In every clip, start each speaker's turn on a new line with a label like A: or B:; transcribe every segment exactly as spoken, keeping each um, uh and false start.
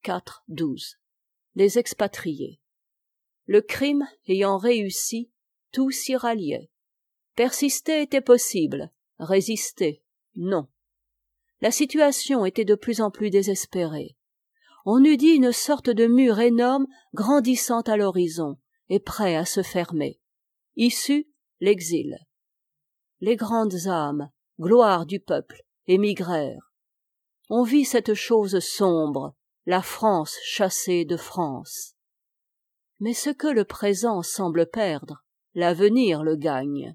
A: quatre douze. Les expatriés. Le crime ayant réussi, tout s'y ralliait. Persister était possible, résister, non. La situation était de plus en plus désespérée. On eût dit une sorte de mur énorme grandissant à l'horizon et prêt à se fermer. Issue, l'exil. Les grandes âmes, gloire du peuple, émigrèrent. On vit cette chose sombre, la France chassée de France. Mais ce que le présent semble perdre, l'avenir le gagne.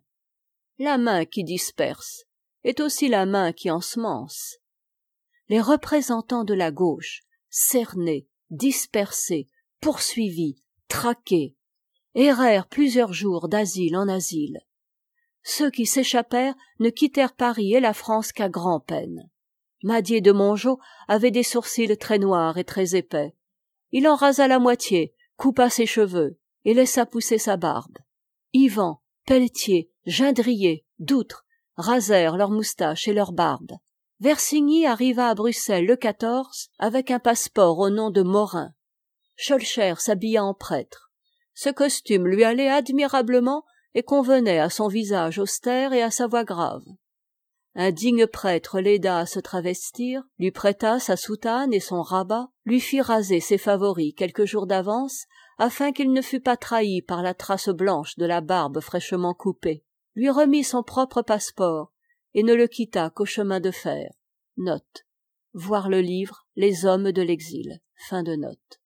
A: La main qui disperse est aussi la main qui ensemence. Les représentants de la gauche, cernés, dispersés, poursuivis, traqués, errèrent plusieurs jours d'asile en asile. Ceux qui s'échappèrent ne quittèrent Paris et la France qu'à grand-peine. Madier de Mongeau avait des sourcils très noirs et très épais. Il en rasa la moitié, coupa ses cheveux et laissa pousser sa barbe. Ivan, Pelletier, Gindrier, Doutre rasèrent leurs moustaches et leurs barbes. Versigny arriva à Bruxelles le quatorze avec un passeport au nom de Morin. Schœlcher s'habilla en prêtre. Ce costume lui allait admirablement et convenait à son visage austère et à sa voix grave. Un digne prêtre l'aida à se travestir, lui prêta sa soutane et son rabat, lui fit raser ses favoris quelques jours d'avance, afin qu'il ne fût pas trahi par la trace blanche de la barbe fraîchement coupée, lui remit son propre passeport, et ne le quitta qu'au chemin de fer. Note. Voir le livre Les hommes de l'exil. Fin de note.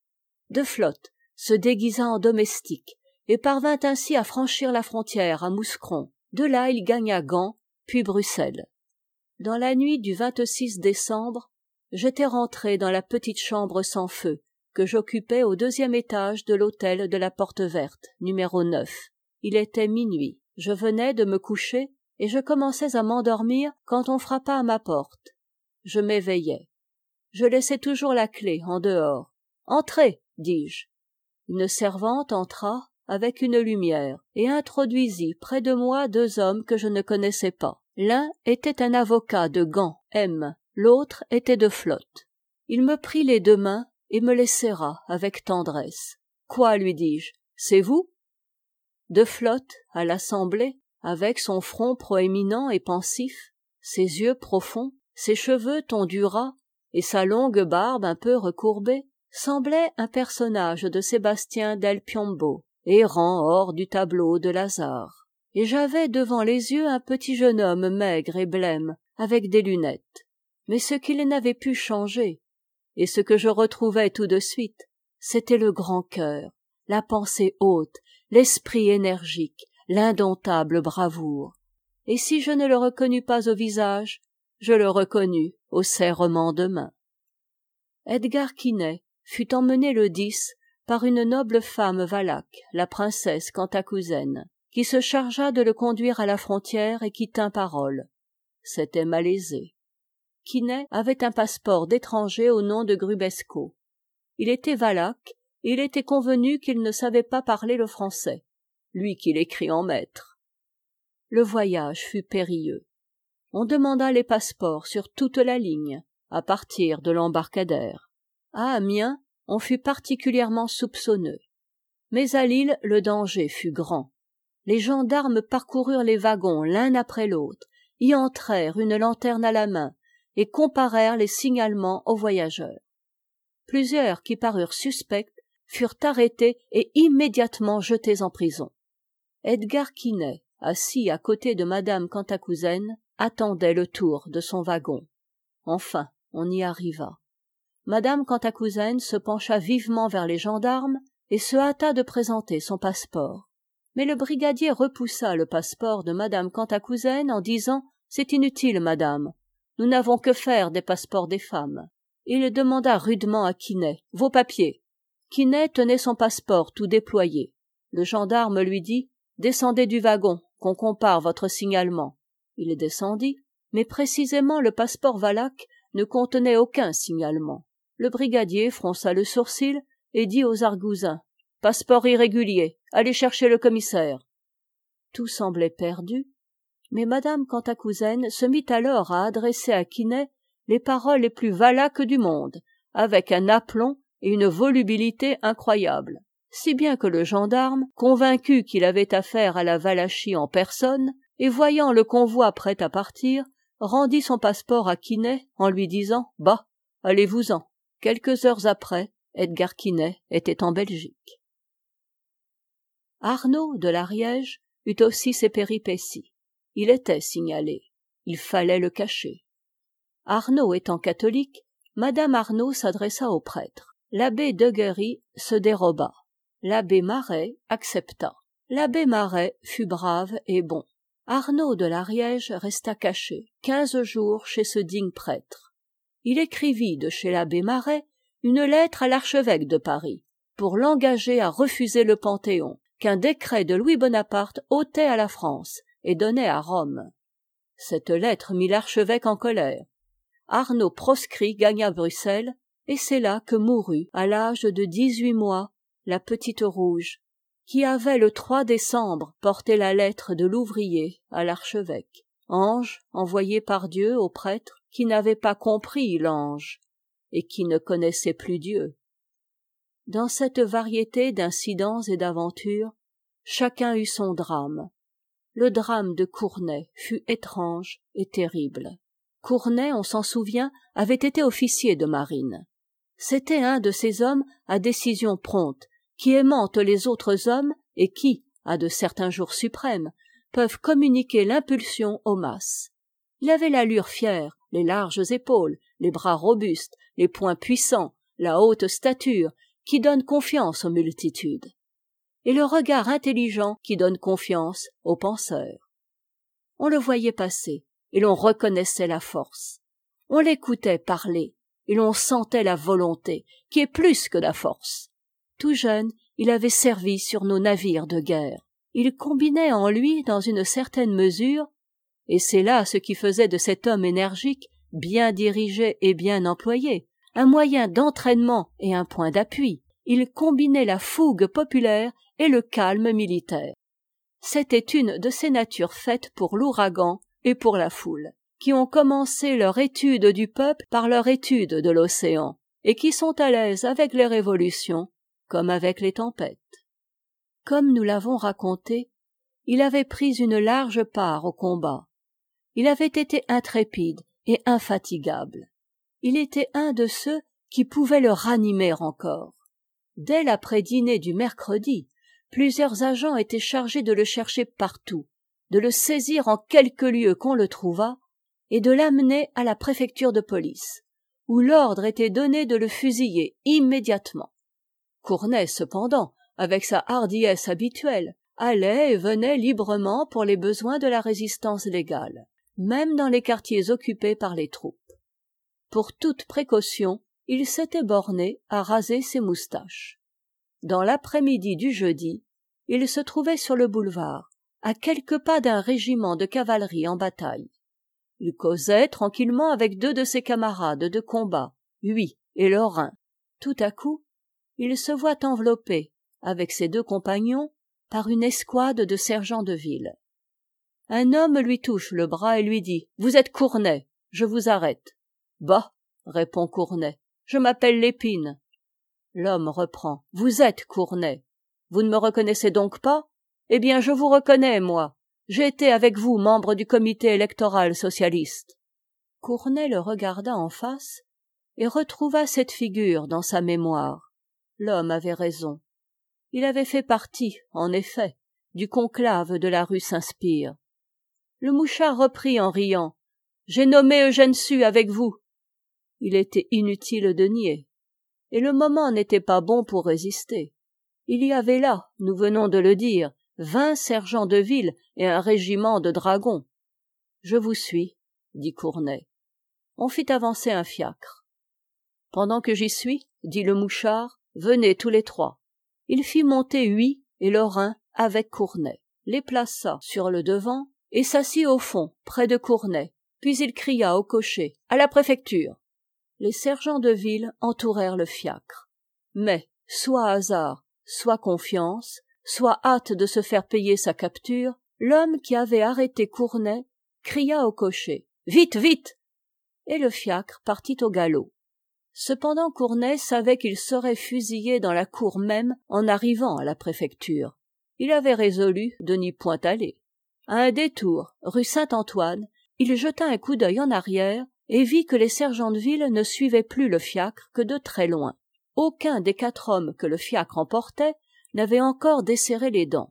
A: De Flotte se déguisa en domestique, et parvint ainsi à franchir la frontière à Mouscron. De là il gagna Gand, puis Bruxelles. Dans la nuit du vingt-six décembre, j'étais rentré dans la petite chambre sans feu que j'occupais au deuxième étage de l'hôtel de la Porte Verte, numéro neuf. Il était minuit. Je venais de me coucher et je commençais à m'endormir quand on frappa à ma porte. Je m'éveillai. Je laissais toujours la clé en dehors. « Entrez !» dis-je. Une servante entra avec une lumière et introduisit près de moi deux hommes que je ne connaissais pas. L'un était un avocat de Gand, M. L'autre était de Flotte. Il me prit les deux mains et me les serra avec tendresse. « Quoi ?» lui dis-je. « C'est vous ?» De Flotte, à l'Assemblée, avec son front proéminent et pensif, ses yeux profonds, ses cheveux tondus ras et sa longue barbe un peu recourbée, semblait un personnage de Sébastien del Piombo, errant hors du tableau de Lazare. Et j'avais devant les yeux un petit jeune homme maigre et blême, avec des lunettes. Mais ce qu'il n'avait pu changer, et ce que je retrouvais tout de suite, c'était le grand cœur, la pensée haute, l'esprit énergique, l'indomptable bravoure. Et si je ne le reconnus pas au visage, je le reconnus au serrement de main. Edgar Quinet fut emmené le dix par une noble femme valaque, la princesse Cantacuzène, qui se chargea de le conduire à la frontière et qui tint parole. C'était malaisé. Quinet avait un passeport d'étranger au nom de Grubesco. Il était valaque et il était convenu qu'il ne savait pas parler le français, lui qui l'écrit en maître. Le voyage fut périlleux. On demanda les passeports sur toute la ligne, à partir de l'embarcadère. À Amiens, on fut particulièrement soupçonneux. Mais à Lille, le danger fut grand. Les gendarmes parcoururent les wagons l'un après l'autre, y entrèrent une lanterne à la main et comparèrent les signalements aux voyageurs. Plusieurs qui parurent suspects furent arrêtés et immédiatement jetés en prison. Edgar Quinet, assis à côté de madame Cantacuzène, attendait le tour de son wagon. Enfin, on y arriva. Madame Cantacuzène se pencha vivement vers les gendarmes et se hâta de présenter son passeport. Mais le brigadier repoussa le passeport de madame Cantacuzène en disant « C'est inutile, madame. Nous n'avons que faire des passeports des femmes. » Il demanda rudement à Quinet « Vos papiers ?» Quinet tenait son passeport tout déployé. Le gendarme lui dit « Descendez du wagon, qu'on compare votre signalement. » Il descendit, mais précisément le passeport valaque ne contenait aucun signalement. Le brigadier fronça le sourcil et dit aux argousins « Passeport irrégulier, allez chercher le commissaire. » Tout semblait perdu, mais madame Cantacuzène se mit alors à adresser à Quinet les paroles les plus valaques du monde, avec un aplomb et une volubilité incroyables, si bien que le gendarme, convaincu qu'il avait affaire à la Valachie en personne, et voyant le convoi prêt à partir, rendit son passeport à Quinet en lui disant « Bah, allez-vous-en ». Quelques heures après, Edgar Quinet était en Belgique. Arnauld de l'Ariège eut aussi ses péripéties. Il était signalé. Il fallait le cacher. Arnauld étant catholique, Madame Arnauld s'adressa au prêtre. L'abbé Deguerry se déroba. L'abbé Maret accepta. L'abbé Maret fut brave et bon. Arnauld de l'Ariège resta caché quinze jours chez ce digne prêtre. Il écrivit de chez l'abbé Maret une lettre à l'archevêque de Paris pour l'engager à refuser le Panthéon qu'un décret de Louis Bonaparte ôtait à la France et donnait à Rome. Cette lettre mit l'archevêque en colère. Arnauld proscrit gagna Bruxelles, et c'est là que mourut, à l'âge de dix-huit mois, la petite rouge, qui avait le trois décembre porté la lettre de l'ouvrier à l'archevêque, ange envoyé par Dieu au prêtre qui n'avait pas compris l'ange et qui ne connaissait plus Dieu. Dans cette variété d'incidents et d'aventures, chacun eut son drame. Le drame de Cournet fut étrange et terrible. Cournet, on s'en souvient, avait été officier de marine. C'était un de ces hommes à décision prompte, qui aimantent les autres hommes et qui, à de certains jours suprêmes, peuvent communiquer l'impulsion aux masses. Il avait l'allure fière, les larges épaules, les bras robustes, les poings puissants, la haute stature, qui donne confiance aux multitudes, et le regard intelligent qui donne confiance aux penseurs. On le voyait passer, et l'on reconnaissait la force. On l'écoutait parler, et l'on sentait la volonté, qui est plus que la force. Tout jeune, il avait servi sur nos navires de guerre. Il combinait en lui, dans une certaine mesure, et c'est là ce qui faisait de cet homme énergique, bien dirigé et bien employé, un moyen d'entraînement et un point d'appui. Il combinait la fougue populaire et le calme militaire. C'était une de ces natures faites pour l'ouragan et pour la foule, qui ont commencé leur étude du peuple par leur étude de l'océan, et qui sont à l'aise avec les révolutions comme avec les tempêtes. Comme nous l'avons raconté, il avait pris une large part au combat. Il avait été intrépide et infatigable. Il était un de ceux qui pouvaient le ranimer encore. Dès l'après-dînée du mercredi, plusieurs agents étaient chargés de le chercher partout, de le saisir en quelque lieu qu'on le trouvât, et de l'amener à la préfecture de police, où l'ordre était donné de le fusiller immédiatement. Cournet, cependant, avec sa hardiesse habituelle, allait et venait librement pour les besoins de la résistance légale, même dans les quartiers occupés par les troupes. Pour toute précaution, il s'était borné à raser ses moustaches. Dans l'après-midi du jeudi, il se trouvait sur le boulevard, à quelques pas d'un régiment de cavalerie en bataille. Il causait tranquillement avec deux de ses camarades de combat, Huy et Lorrain. Tout à coup, il se voit enveloppé, avec ses deux compagnons, par une escouade de sergents de ville. Un homme lui touche le bras et lui dit « Vous êtes Cournet, je vous arrête. »« Bah !» répond Cournet, « je m'appelle Lépine. » L'homme reprend « Vous êtes Cournet. Vous ne me reconnaissez donc pas ? Eh bien, je vous reconnais, moi. J'ai été avec vous membre du comité électoral socialiste. » Cournet le regarda en face et retrouva cette figure dans sa mémoire. L'homme avait raison. Il avait fait partie, en effet, du conclave de la rue Saint-Spire. Le mouchard reprit en riant « J'ai nommé Eugène Sue avec vous. » Il était inutile de nier. Et le moment n'était pas bon pour résister. Il y avait là, nous venons de le dire, vingt sergents de ville et un régiment de dragons. « Je vous suis, » dit Cournet. On fit avancer un fiacre. « Pendant que j'y suis, » dit le mouchard, « venez tous les trois. » Il fit monter Huy et Lorrain avec Cournet, les plaça sur le devant et s'assit au fond, près de Cournet. Puis il cria au cocher « À la préfecture !» Les sergents de ville entourèrent le fiacre. Mais, soit hasard, soit confiance, soit hâte de se faire payer sa capture, l'homme qui avait arrêté Cournet cria au cocher « Vite, vite !» Et le fiacre partit au galop. Cependant Cournet savait qu'il serait fusillé dans la cour même en arrivant à la préfecture. Il avait résolu de n'y point aller. À un détour, rue Saint-Antoine, il jeta un coup d'œil en arrière et vit que les sergents de ville ne suivaient plus le fiacre que de très loin. Aucun des quatre hommes que le fiacre emportait n'avait encore desserré les dents.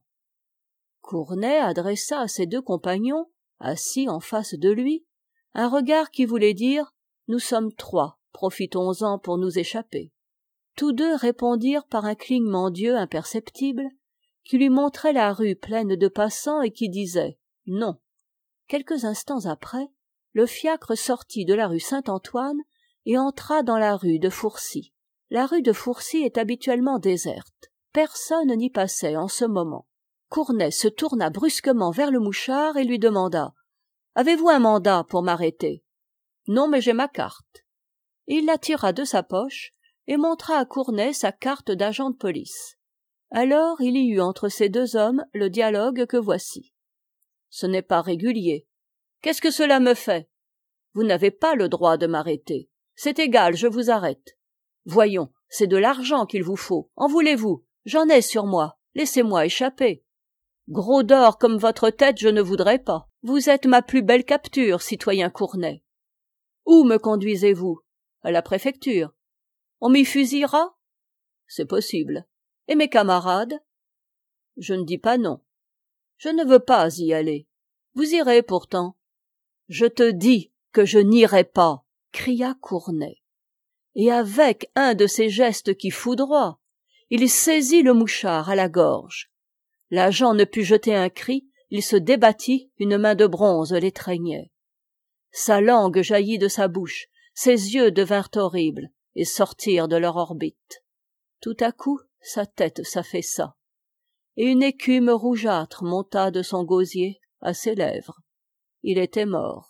A: Cournet adressa à ses deux compagnons, assis en face de lui, un regard qui voulait dire « Nous sommes trois, profitons-en pour nous échapper ». Tous deux répondirent par un clignement d'yeux imperceptible, qui lui montrait la rue pleine de passants et qui disait « Non ». Quelques instants après, le fiacre sortit de la rue Saint-Antoine et entra dans la rue de Fourcy. La rue de Fourcy est habituellement déserte. Personne n'y passait en ce moment. Cournet se tourna brusquement vers le mouchard et lui demanda « Avez-vous un mandat pour m'arrêter ?»« Non, mais j'ai ma carte. » Il la tira de sa poche et montra à Cournet sa carte d'agent de police. Alors il y eut entre ces deux hommes le dialogue que voici. « Ce n'est pas régulier. Qu'est-ce que cela me fait ? Vous n'avez pas le droit de m'arrêter. C'est égal, je vous arrête. Voyons, c'est de l'argent qu'il vous faut. En voulez-vous ? J'en ai sur moi. Laissez-moi échapper. Gros d'or comme votre tête, je ne voudrais pas. Vous êtes ma plus belle capture, citoyen Cournet. Où me conduisez-vous ? À la préfecture. On m'y fusillera ? C'est possible. Et mes camarades ? Je ne dis pas non. Je ne veux pas y aller. Vous irez pourtant. Je te dis que je n'irai pas, cria Cournet. Et avec un de ces gestes qui foudroient, il saisit le mouchard à la gorge. L'agent ne put jeter un cri, il se débattit, une main de bronze l'étreignait. Sa langue jaillit de sa bouche, ses yeux devinrent horribles et sortirent de leur orbite. Tout à coup, sa tête s'affaissa, et une écume rougeâtre monta de son gosier à ses lèvres. Il était mort.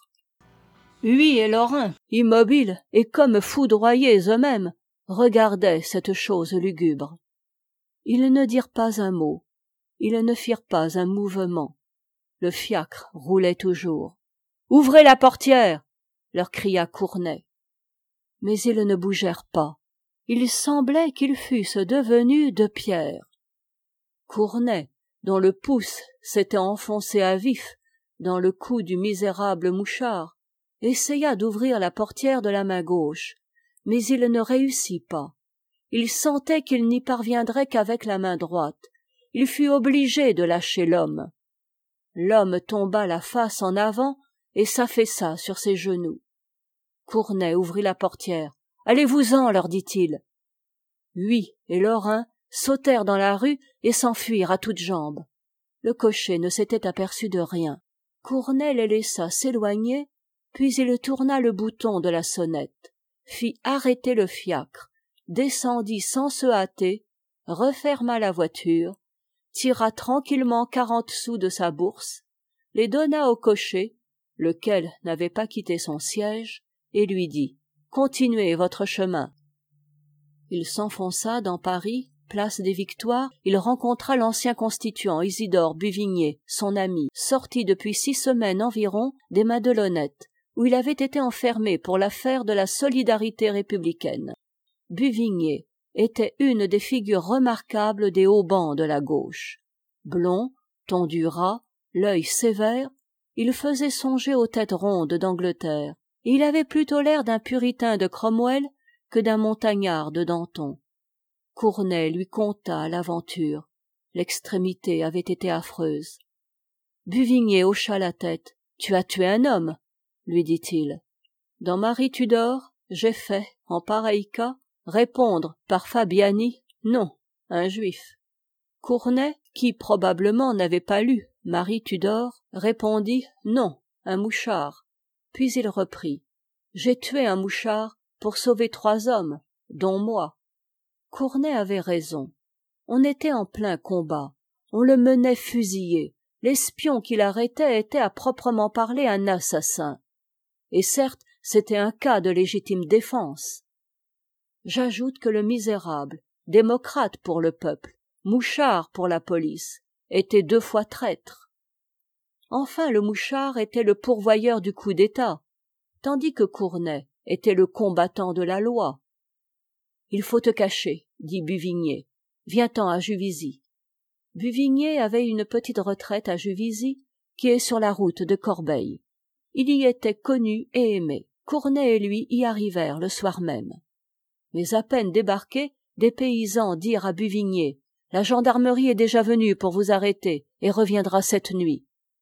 A: Huy et Lorrain, immobiles et comme foudroyés eux-mêmes, regardaient cette chose lugubre. Ils ne dirent pas un mot, ils ne firent pas un mouvement. Le fiacre roulait toujours. « Ouvrez la portière !» leur cria Cournet. Mais ils ne bougèrent pas. Il semblait qu'ils fussent devenus de pierre. Cournet, dont le pouce s'était enfoncé à vif dans le cou du misérable mouchard, essaya d'ouvrir la portière de la main gauche, mais il ne réussit pas. Il sentait qu'il n'y parviendrait qu'avec la main droite. Il fut obligé de lâcher l'homme. L'homme tomba la face en avant et s'affaissa sur ses genoux. Cournet ouvrit la portière. « Allez-vous-en, leur dit-il. » Huy et Lorrain sautèrent dans la rue et s'enfuirent à toutes jambes. Le cocher ne s'était aperçu de rien. Cournet les laissa s'éloigner, puis il tourna le bouton de la sonnette, fit arrêter le fiacre, descendit sans se hâter, referma la voiture, tira tranquillement quarante sous de sa bourse, les donna au cocher, lequel n'avait pas quitté son siège, et lui dit « Continuez votre chemin ». Il s'enfonça dans Paris, place des Victoires, il rencontra l'ancien constituant Isidore Buvigné, son ami, sorti depuis six semaines environ des Madelonnettes, où il avait été enfermé pour l'affaire de la solidarité républicaine. Buvigné était une des figures remarquables des hauts bancs de la gauche. Blond, tondu ras, l'œil sévère, il faisait songer aux têtes rondes d'Angleterre, et il avait plutôt l'air d'un puritain de Cromwell que d'un montagnard de Danton. Cournet lui conta l'aventure. L'extrémité avait été affreuse. Buvigné hocha la tête. « Tu as tué un homme ?» lui dit-il. « Dans Marie Tudor, j'ai fait, en pareil cas, répondre par Fabiani « Non, un juif ». Cournet, qui probablement n'avait pas lu Marie Tudor, répondit « Non, un mouchard ». Puis il reprit « J'ai tué un mouchard pour sauver trois hommes, dont moi ». Cournet avait raison. On était en plein combat. On le menait fusillé. L'espion qui l'arrêtait était à proprement parler un assassin. Et certes, c'était un cas de légitime défense. J'ajoute que le misérable, démocrate pour le peuple, mouchard pour la police, était deux fois traître. Enfin, le mouchard était le pourvoyeur du coup d'État, tandis que Cournet était le combattant de la loi. Il faut te cacher, dit Buvigné. Viens-t'en à Juvisy. Buvigné avait une petite retraite à Juvisy, qui est sur la route de Corbeil. Il y était connu et aimé. Cournet et lui y arrivèrent le soir même. Mais à peine débarqués, des paysans dirent à Buvigné: « La gendarmerie est déjà venue pour vous arrêter et reviendra cette nuit. »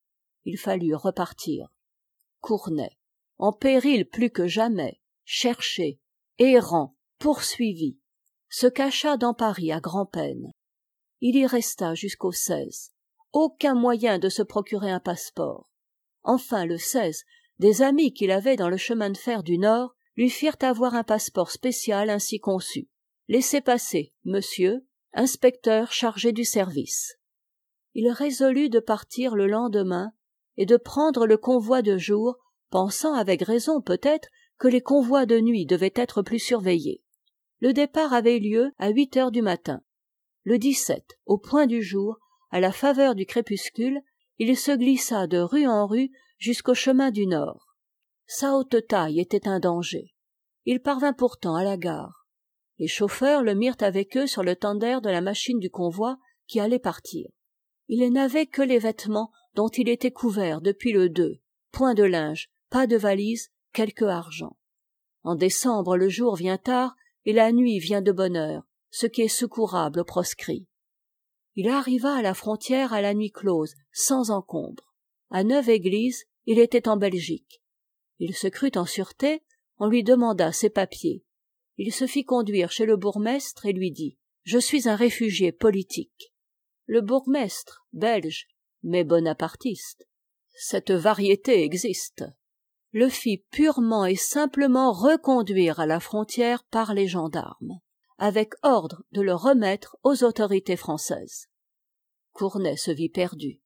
A: Il fallut repartir. Cournet, en péril plus que jamais, cherché, errant, poursuivi, se cacha dans Paris à grand-peine. Il y resta jusqu'au seize. Aucun moyen de se procurer un passeport. Enfin, le seize, des amis qu'il avait dans le chemin de fer du Nord lui firent avoir un passeport spécial ainsi conçu. Laissez passer, monsieur, inspecteur chargé du service. Il résolut de partir le lendemain et de prendre le convoi de jour, pensant avec raison peut-être que les convois de nuit devaient être plus surveillés. Le départ avait lieu à huit heures du matin. Le dix-sept, au point du jour, à la faveur du crépuscule, il se glissa de rue en rue jusqu'au chemin du Nord. Sa haute taille était un danger. Il parvint pourtant à la gare. Les chauffeurs le mirent avec eux sur le tender de la machine du convoi qui allait partir. Il n'avait que les vêtements dont il était couvert depuis le deux, point de linge, pas de valise, quelque argent. En décembre, le jour vient tard et la nuit vient de bonne heure, ce qui est secourable aux proscrits. Il arriva à la frontière à la nuit close, sans encombre. À Neuve-Église, il était en Belgique. Il se crut en sûreté, on lui demanda ses papiers. Il se fit conduire chez le bourgmestre et lui dit « Je suis un réfugié politique ». Le bourgmestre, belge, mais bonapartiste, cette variété existe, le fit purement et simplement reconduire à la frontière par les gendarmes, avec ordre de le remettre aux autorités françaises. Cournet se vit perdu.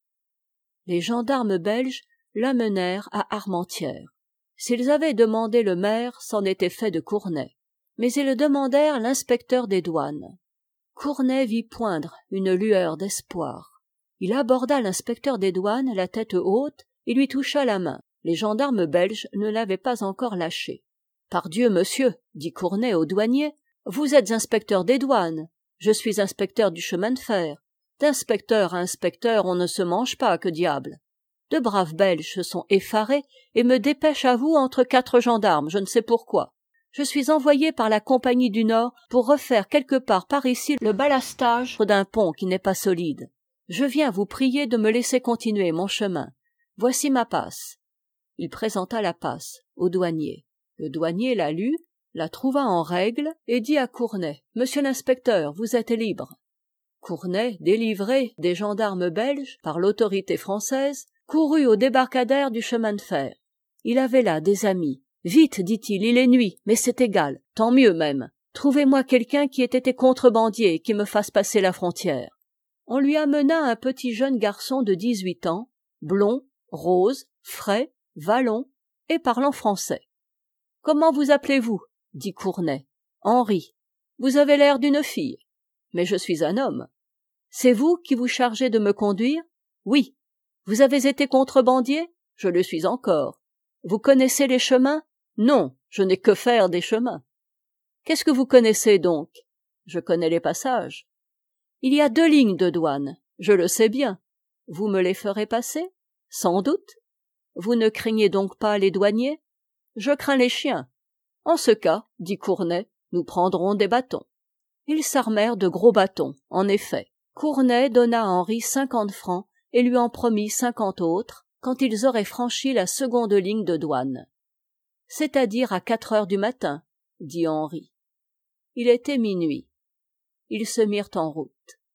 A: Les gendarmes belges l'amenèrent à Armentières. S'ils avaient demandé le maire, c'en était fait de Cournet. Mais ils demandèrent l'inspecteur des douanes. Cournet vit poindre une lueur d'espoir. Il aborda l'inspecteur des douanes, la tête haute, et lui toucha la main. Les gendarmes belges ne l'avaient pas encore lâché. « Pardieu, monsieur, dit Cournet au douanier, vous êtes inspecteur des douanes. Je suis inspecteur du chemin de fer. D'inspecteur à inspecteur, on ne se mange pas, que diable. De braves Belges se sont effarés et me dépêchent à vous entre quatre gendarmes, je ne sais pourquoi. Je suis envoyé par la Compagnie du Nord pour refaire quelque part par ici le ballastage d'un pont qui n'est pas solide. Je viens vous prier de me laisser continuer mon chemin. Voici ma passe. » Il présenta la passe au douanier. Le douanier la lut, la trouva en règle et dit à Cournet « Monsieur l'inspecteur, vous êtes libre. » Cournet, délivré des gendarmes belges par l'autorité française, courut au débarcadère du chemin de fer. Il avait là des amis. « Vite, dit-il, il est nuit, mais c'est égal, tant mieux même. Trouvez-moi quelqu'un qui ait été contrebandier et qui me fasse passer la frontière. » On lui amena un petit jeune garçon de dix-huit ans, blond, rose, frais, vallon et parlant français. « Comment vous appelez-vous » dit Cournet. « Henri. Vous avez l'air d'une fille. Mais je suis un homme. C'est vous qui vous chargez de me conduire ? Oui. Vous avez été contrebandier ? Je le suis encore. Vous connaissez les chemins ? Non, je n'ai que faire des chemins. Qu'est-ce que vous connaissez donc ? Je connais les passages. Il y a deux lignes de douane, je le sais bien. Vous me les ferez passer ? Sans doute. Vous ne craignez donc pas les douaniers ? Je crains les chiens. En ce cas, dit Cournet, nous prendrons des bâtons. Ils s'armèrent de gros bâtons, en effet. Cournet donna à Henri cinquante francs et lui en promit cinquante autres quand ils auraient franchi la seconde ligne de douane. C'est-à-dire à quatre heures du matin, dit Henri. Il était minuit. Ils se mirent en route.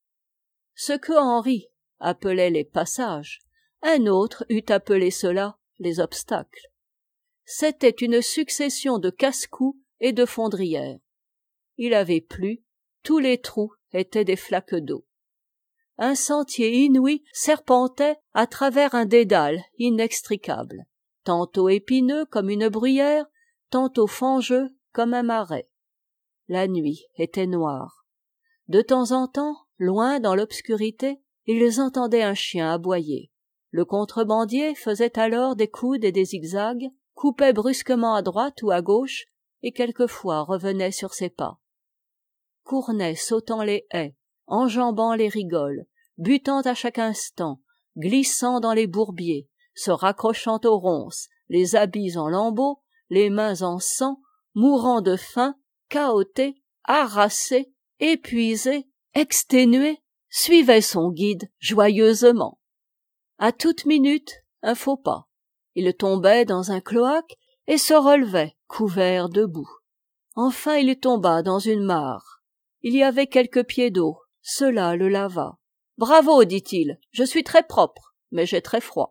A: Ce que Henri appelait les passages, un autre eût appelé cela les obstacles. C'était une succession de casse-cous et de fondrières. Il avait plu, tous les trous étaient des flaques d'eau. Un sentier inouï serpentait à travers un dédale inextricable, tantôt épineux comme une bruyère, tantôt fangeux comme un marais. La nuit était noire. De temps en temps, loin dans l'obscurité, ils entendaient un chien aboyer. Le contrebandier faisait alors des coudes et des zigzags, coupait brusquement à droite ou à gauche, et quelquefois revenait sur ses pas. Cournet sautant les haies, enjambant les rigoles, butant à chaque instant, glissant dans les bourbiers, se raccrochant aux ronces, les habits en lambeaux, les mains en sang, mourant de faim, cahoté, harassé, épuisé, exténué, suivait son guide joyeusement. À toute minute, un faux pas. Il tombait dans un cloaque et se relevait, couvert de boue. Enfin il tomba dans une mare. Il y avait quelques pieds d'eau, cela le lava. « Bravo, dit-il, je suis très propre, mais j'ai très froid. »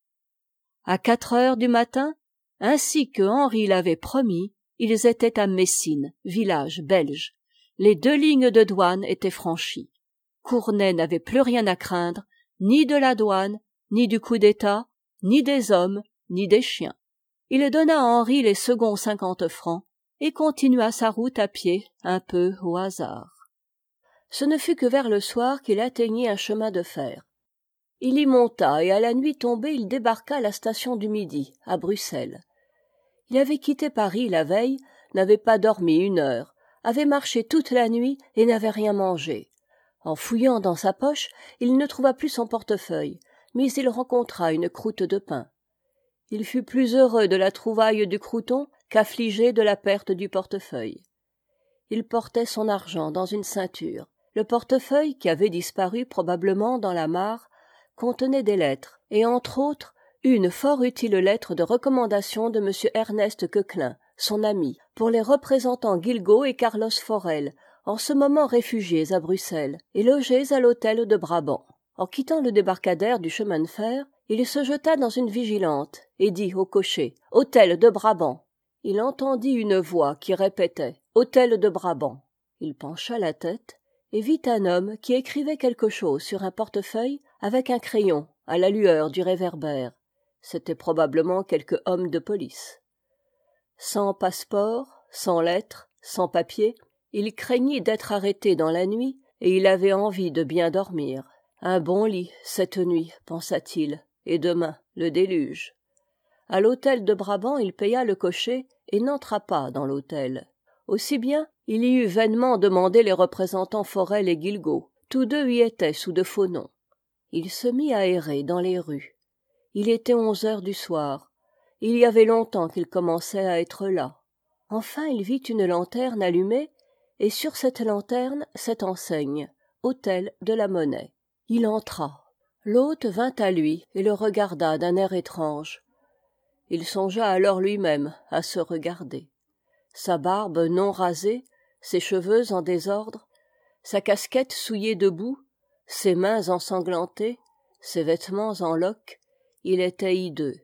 A: À quatre heures du matin, ainsi que Henri l'avait promis, ils étaient à Messine, village belge. Les deux lignes de douane étaient franchies. Cournet n'avait plus rien à craindre, ni de la douane, ni du coup d'État, ni des hommes, ni des chiens. Il donna à Henri les seconds cinquante francs et continua sa route à pied, un peu au hasard. Ce ne fut que vers le soir qu'il atteignit un chemin de fer. Il y monta et à la nuit tombée il débarqua à la station du Midi, à Bruxelles. Il avait quitté Paris la veille, n'avait pas dormi une heure, avait marché toute la nuit et n'avait rien mangé. En fouillant dans sa poche, il ne trouva plus son portefeuille, mais il rencontra une croûte de pain. Il fut plus heureux de la trouvaille du crouton qu'affligé de la perte du portefeuille. Il portait son argent dans une ceinture. Le portefeuille, qui avait disparu probablement dans la mare, contenait des lettres, et entre autres, une fort utile lettre de recommandation de M. Ernest Coquelin, son ami, pour les représentants Guilgaud et Carlos Forel, en ce moment réfugiés à Bruxelles, et logés à l'hôtel de Brabant. En quittant le débarcadère du chemin de fer, il se jeta dans une vigilante, et dit au cocher « Hôtel de Brabant ». Il entendit une voix qui répétait « Hôtel de Brabant ». Il pencha la tête, et vit un homme qui écrivait quelque chose sur un portefeuille avec un crayon à la lueur du réverbère. C'était probablement quelque homme de police. Sans passeport, sans lettres, sans papier, il craignit d'être arrêté dans la nuit et il avait envie de bien dormir. Un bon lit cette nuit, pensa-t-il, et demain le déluge. À l'hôtel de Brabant, il paya le cocher et n'entra pas dans l'hôtel. Aussi bien, il y eut vainement demandé les représentants Forel et Guilgaud. Tous deux y étaient sous de faux noms. Il se mit à errer dans les rues. Il était onze heures du soir. Il y avait longtemps qu'il commençait à être là. Enfin, il vit une lanterne allumée, et sur cette lanterne, cette enseigne, Hôtel de la Monnaie. Il entra. L'hôte vint à lui et le regarda d'un air étrange. Il songea alors lui-même à se regarder. Sa barbe non rasée, ses cheveux en désordre, sa casquette souillée de boue, ses mains ensanglantées, ses vêtements en loques, il était hideux.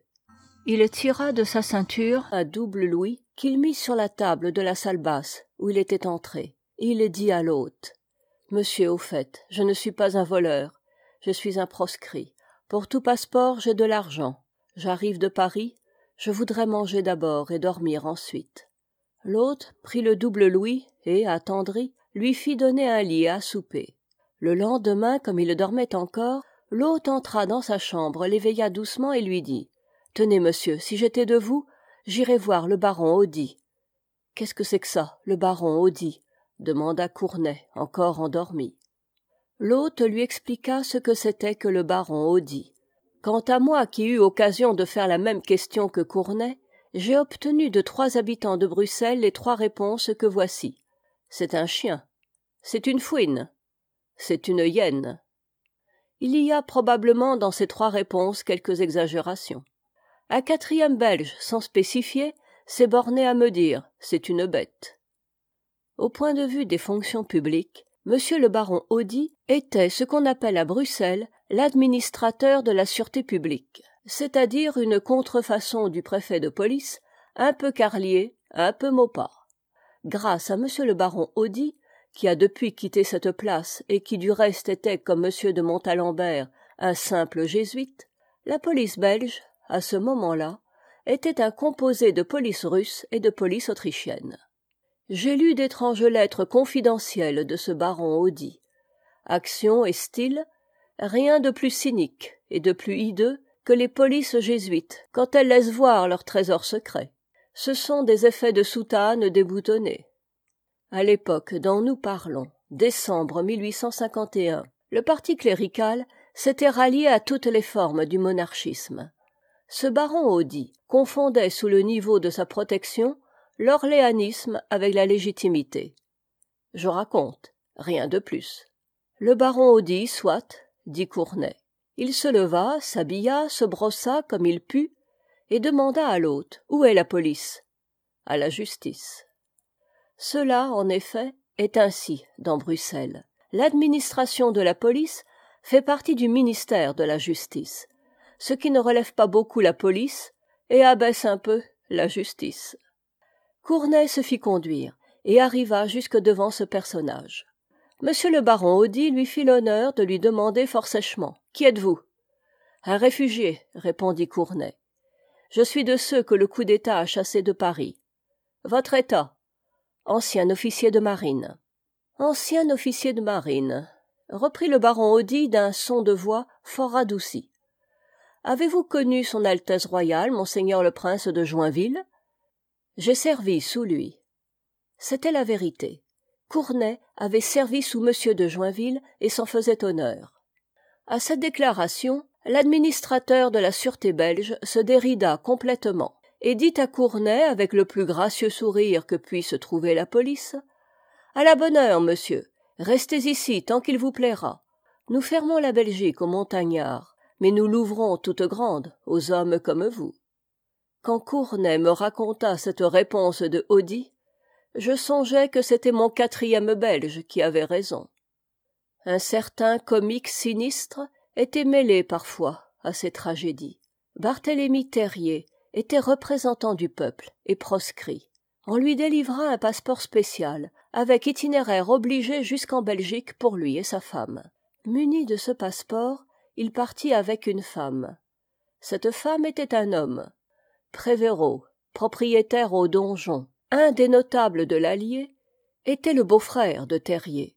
A: Il tira de sa ceinture un double louis qu'il mit sur la table de la salle basse où il était entré. Il dit à l'hôte « Monsieur, au fait, je ne suis pas un voleur, je suis un proscrit. Pour tout passeport, j'ai de l'argent. J'arrive de Paris, je voudrais manger d'abord et dormir ensuite. » L'hôte prit le double louis et, attendri, lui fit donner un lit à souper. Le lendemain, comme il dormait encore, l'hôte entra dans sa chambre, l'éveilla doucement et lui dit « Tenez, monsieur, si j'étais de vous, j'irais voir le baron Oddy. »« Qu'est-ce que c'est que ça, le baron Oddy ?» demanda Cournet, encore endormi. L'hôte lui expliqua ce que c'était que le baron Oddy. Quant à moi qui eus occasion de faire la même question que Cournet, j'ai obtenu de trois habitants de Bruxelles les trois réponses que voici. C'est un chien. C'est une fouine. C'est une hyène. Il y a probablement dans ces trois réponses quelques exagérations. Un quatrième Belge, sans spécifier, s'est borné à me dire « c'est une bête ». Au point de vue des fonctions publiques, Monsieur le baron Oddy était ce qu'on appelle à Bruxelles l'administrateur de la sûreté publique, c'est-à-dire une contrefaçon du préfet de police, un peu Carlier, un peu Maupas. Grâce à Monsieur le baron Oddy, qui a depuis quitté cette place et qui du reste était, comme Monsieur de Montalembert, un simple jésuite, la police belge, à ce moment-là, était un composé de police russe et de police autrichienne. J'ai lu d'étranges lettres confidentielles de ce baron Oddy. Action et style, rien de plus cynique et de plus hideux que les polices jésuites quand elles laissent voir leurs trésors secrets. Ce sont des effets de soutane déboutonnés. À l'époque dont nous parlons, décembre mille huit cent cinquante et un, le parti clérical s'était rallié à toutes les formes du monarchisme. Ce baron Oddy confondait sous le niveau de sa protection l'orléanisme avec la légitimité. Je raconte, rien de plus. Le baron Oddy, soit, dit Cournet. Il se leva, s'habilla, se brossa comme il put, et demanda à l'hôte: où est la police? À la justice. Cela, en effet, est ainsi dans Bruxelles. L'administration de la police fait partie du ministère de la justice, ce qui ne relève pas beaucoup la police et abaisse un peu la justice. Cournet se fit conduire et arriva jusque devant ce personnage. Monsieur le baron Oddy lui fit l'honneur de lui demander fort sèchement: qui êtes-vous? Un réfugié, répondit Cournet. Je suis de ceux que le coup d'État a chassés de Paris. Votre état? Ancien officier de marine. Ancien officier de marine, reprit le baron Oddy d'un son de voix fort radouci. Avez-vous connu son Altesse royale, monseigneur le prince de Joinville? J'ai servi sous lui. C'était la vérité. Cournet avait servi sous monsieur de Joinville et s'en faisait honneur. À cette déclaration, l'administrateur de la sûreté belge se dérida complètement et dit à Cournet avec le plus gracieux sourire que puisse trouver la police: à la bonne heure, monsieur, restez ici tant qu'il vous plaira. Nous fermons la Belgique aux montagnards, mais nous l'ouvrons toute grande aux hommes comme vous. Quand Cournet me raconta cette réponse de Oddy, je songeais que c'était mon quatrième belge qui avait raison. Un certain comique sinistre était mêlé parfois à ces tragédies. Barthélemy Terrier était représentant du peuple et proscrit. On lui délivra un passeport spécial, avec itinéraire obligé jusqu'en Belgique pour lui et sa femme. Muni de ce passeport, il partit avec une femme. Cette femme était un homme. Préveraud, propriétaire au donjon, un des notables de l'Allier, était le beau-frère de Terrier.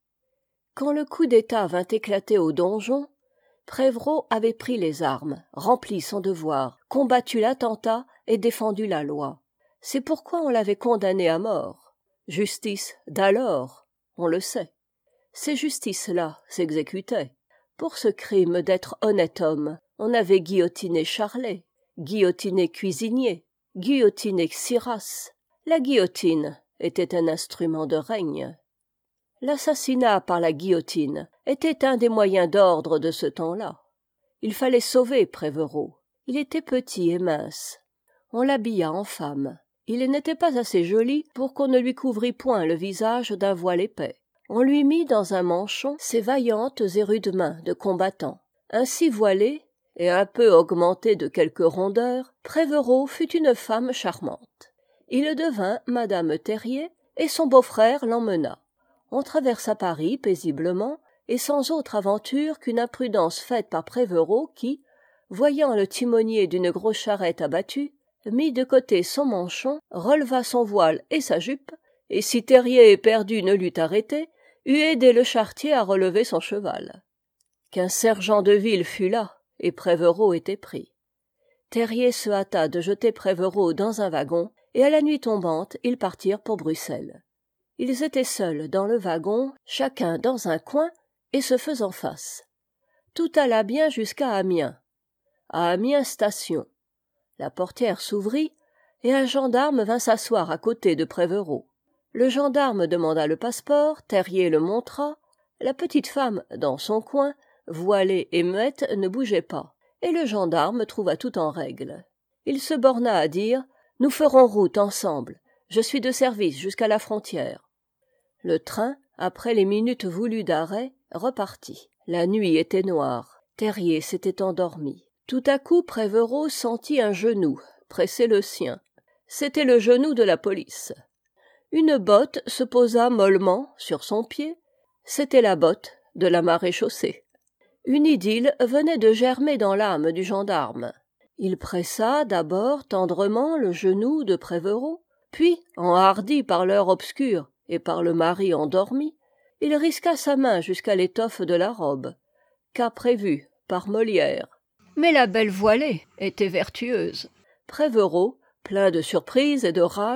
A: Quand le coup d'État vint éclater au donjon, Préveraud avait pris les armes, rempli son devoir, combattu l'attentat et défendu la loi. C'est pourquoi on l'avait condamné à mort. Justice d'alors, on le sait. Ces justices-là s'exécutaient. Pour ce crime d'être honnête homme, on avait guillotiné Charlet, guillotiné Cuisinier, guillotiné Xyras. La guillotine était un instrument de règne. L'assassinat par la guillotine était un des moyens d'ordre de ce temps-là. Il fallait sauver Préveraud. Il était petit et mince. On l'habilla en femme. Il n'était pas assez joli pour qu'on ne lui couvrît point le visage d'un voile épais. On lui mit dans un manchon ses vaillantes et rudes mains de combattant. Ainsi voilée, et un peu augmentée de quelques rondeurs, Préveraud fut une femme charmante. Il devint Madame Terrier, et son beau-frère l'emmena. On traversa Paris paisiblement, et sans autre aventure qu'une imprudence faite par Préveraud qui, voyant le timonier d'une grosse charrette abattue, mit de côté son manchon, releva son voile et sa jupe, et si Terrier éperdu ne l'eût arrêté, eût aidé le charretier à relever son cheval. Qu'un sergent de ville fût là, et Préveraud était pris. Terrier se hâta de jeter Préveraud dans un wagon, et à la nuit tombante, ils partirent pour Bruxelles. Ils étaient seuls dans le wagon, chacun dans un coin, et se faisant face. Tout alla bien jusqu'à Amiens. À Amiens station. La portière s'ouvrit, et un gendarme vint s'asseoir à côté de Préveraud. Le gendarme demanda le passeport, Terrier le montra. La petite femme, dans son coin, voilée et muette, ne bougeait pas, et le gendarme trouva tout en règle. Il se borna à dire: « Nous ferons route ensemble. Je suis de service jusqu'à la frontière. » Le train, après les minutes voulues d'arrêt, repartit. La nuit était noire. Terrier s'était endormi. Tout à coup, Préveraud sentit un genou presser le sien. C'était le genou de la police. Une botte se posa mollement sur son pied. C'était la botte de la maréchaussée. Une idylle venait de germer dans l'âme du gendarme. Il pressa d'abord tendrement le genou de Préveraud, puis, enhardi par l'heure obscure et par le mari endormi, il risqua sa main jusqu'à l'étoffe de la robe, qu'a prévu par Molière. Mais la belle voilée était vertueuse. Préveraud, plein de surprise et de rage,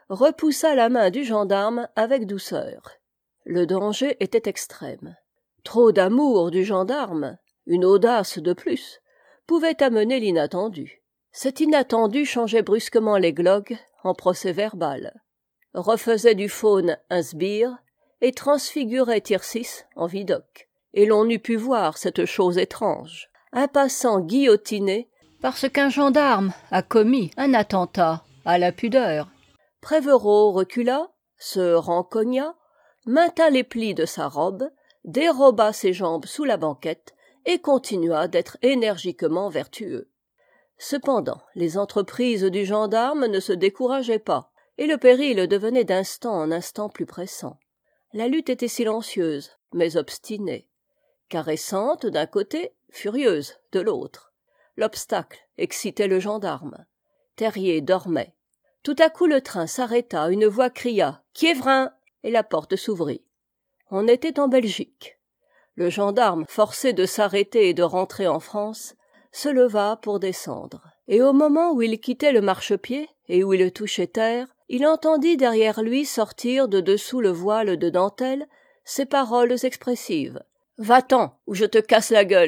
A: repoussa la main du gendarme avec douceur. Le danger était extrême. Trop d'amour du gendarme, une audace de plus, pouvait amener l'inattendu. Cet inattendu changeait brusquement l'églogue en procès-verbal, refaisait du faune un sbire et transfigurait Tircis en Vidocq. Et l'on eût pu voir cette chose étrange, un passant guillotiné parce qu'un gendarme a commis un attentat à la pudeur. Prévereau recula, se rencogna, maintint les plis de sa robe, déroba ses jambes sous la banquette et continua d'être énergiquement vertueux. Cependant, les entreprises du gendarme ne se décourageaient pas, et le péril devenait d'instant en instant plus pressant. La lutte était silencieuse, mais obstinée, caressante d'un côté, furieuse de l'autre. L'obstacle excitait le gendarme. Terrier dormait. Tout à coup le train s'arrêta, une voix cria « Quiévrin !» et la porte s'ouvrit. On était en Belgique. Le gendarme, forcé de s'arrêter et de rentrer en France, se leva pour descendre. Et au moment où il quittait le marchepied et où il touchait terre, il entendit derrière lui sortir de dessous le voile de dentelle ces paroles expressives. « Va-t'en, ou je te casse la gueule !»